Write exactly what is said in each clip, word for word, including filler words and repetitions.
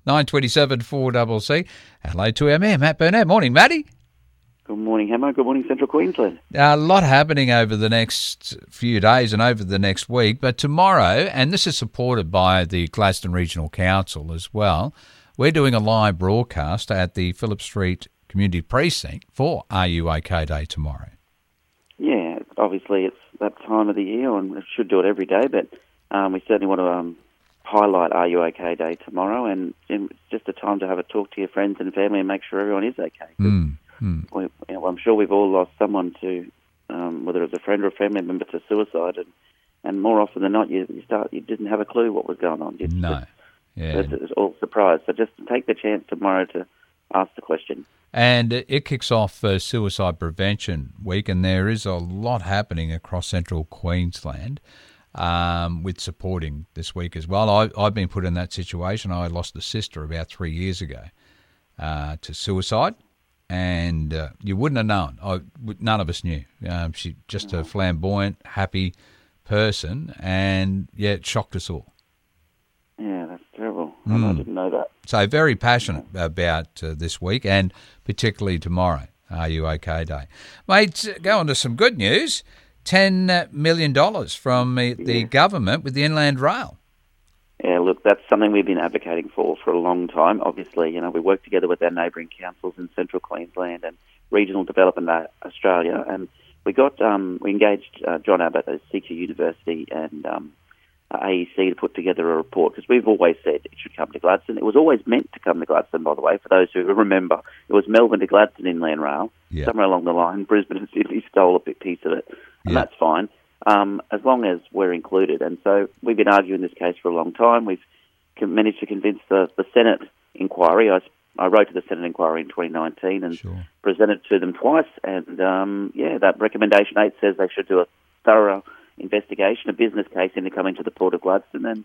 nine twenty-seven four C C. Hello to our man, Matt Burnett. Morning, Matty. Good morning, Hamo. Good morning, Central Queensland. A lot happening over the next few days and over the next week, but tomorrow, and this is supported by the Gladstone Regional Council as well, we're doing a live broadcast at the Phillip Street Community Precinct for Are You OK Day tomorrow. Yeah, obviously it's that time of the year, and we should do it every day, but um, we certainly want to um, highlight Are You OK Day tomorrow, and it's just a time to have a talk to your friends and family and make sure everyone is okay. Mm. Mm. We, you know, I'm sure we've all lost someone to, um, whether it's a friend or a family member, to suicide, and, and more often than not, you, you start you didn't have a clue what was going on. You no, just, yeah, it's, it's all surprised. So just take the chance tomorrow to ask the question. And it kicks off uh, Suicide Prevention Week, and there is a lot happening across Central Queensland um, with supporting this week as well. I, I've been put in that situation. I lost a sister about three years ago uh, to suicide. And uh, you wouldn't have known. I, none of us knew. Um, she just a flamboyant, happy person, and yeah, it shocked us all. Yeah, that's terrible. Mm. I didn't know that. So very passionate about uh, this week, and particularly tomorrow, Are You OK Day. Mate, go on to some good news. ten million dollars from the, the yeah. government with the Inland Rail. Yeah, look, that's something we've been advocating for for a long time. Obviously, you know, we work together with our neighbouring councils in Central Queensland and Regional Development Australia, and we got um, we engaged uh, John Abbott at C Q University and um, A E C to put together a report, because we've always said it should come to Gladstone. It was always meant to come to Gladstone, by the way. For those who remember, it was Melbourne to Gladstone Inland Rail. Yeah. Somewhere along the line, Brisbane and Sydney stole a big piece of it, and Yeah. that's fine. Um, as long as we're included. And so we've been arguing this case for a long time. We've managed to convince the, the Senate inquiry. I, I wrote to the Senate inquiry in twenty nineteen and Sure. presented to them twice. And, um, yeah, that recommendation eight says they should do a thorough investigation, a business case into coming to the Port of Gladstone. And,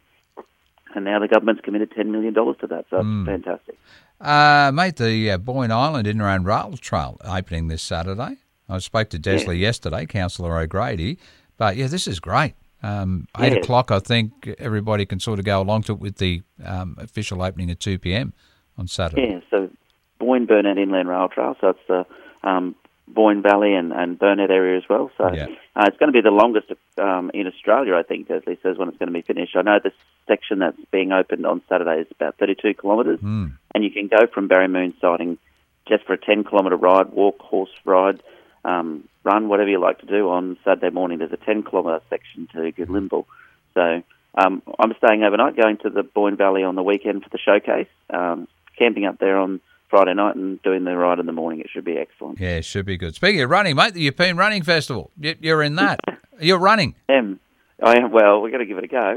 and now the government's committed ten million dollars to that. So it's Mm. fantastic. Uh, mate, the uh, Boyne Island Inland Rail Trail opening this Saturday. I spoke to Desley Yeah. yesterday, Councillor O'Grady. But, yeah, this is great. Um, eight Yeah. o'clock, I think everybody can sort of go along to it with the um, official opening at two p.m. on Saturday. Yeah, so Boyne Burnett Inland Rail Trail, so it's the um, Boyne Valley and, and Burnett area as well. So Yeah. uh, it's going to be the longest um, in Australia, I think, Desley says, when it's going to be finished. I know the section that's being opened on Saturday is about thirty-two kilometres, Mm. and you can go from Barrymoon siding just for a ten kilometre ride, walk, horse ride, um, run, whatever you like to do on Saturday morning. There's a ten kilometre section to Goodlimble. So um, I'm staying overnight, going to the Boyne Valley on the weekend for the showcase, um, camping up there on Friday night and doing the ride in the morning. It should be excellent. Yeah, it should be good. Speaking of running, mate, the European Running Festival, You- you're in that. You're running. Um, I am, well, we've got to give it a go.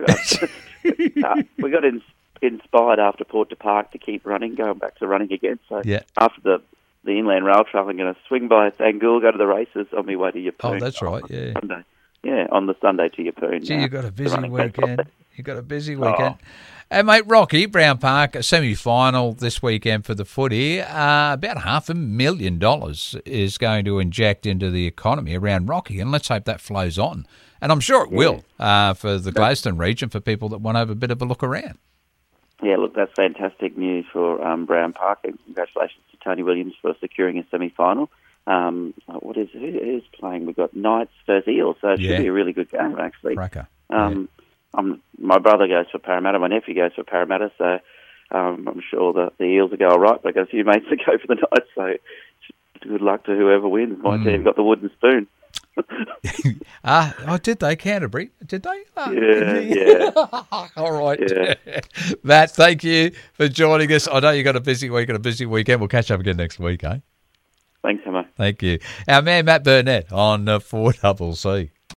uh, we got in, inspired after Port to Park to keep running, going back to running again. So Yeah. after the the Inland Rail Trail, I'm going to swing by Thangool, go to the races on my way to Yeppoon. Oh, that's right, yeah. Sunday. Yeah, on the Sunday to Yeppoon. Gee, uh, you've got a the busy running festival. weekend. You've got a busy weekend. Oh. And, mate, Rocky, Brown Park, a semi-final this weekend for the footy. Uh, about half a million dollars is going to inject into the economy around Rocky, and let's hope that flows on. And I'm sure it Yeah. will uh, for the Gladstone region, for people that want to have a bit of a look around. Yeah, look, that's fantastic news for um, Brown Park, and congratulations to Tony Williams for securing a semi-final. Um, what is who is playing? We've got Knights versus Eels, so it Yeah. should be a really good game, actually. Cracker. Um, I'm, my brother goes for Parramatta, my nephew goes for Parramatta, so um, I'm sure the, the Eels will go all right, but I've got a few mates that go for the Knights, so good luck to whoever wins. My Mm. team got the wooden spoon. Ah, oh, did they? Canterbury? Did they? Ah. Yeah, yeah. All right. Yeah. Matt, thank you for joining us. I know you've got a busy week and a busy weekend. We'll catch up again next week, eh? Thanks, Emma. Thank you. Our man, Matt Burnett on uh, four C C.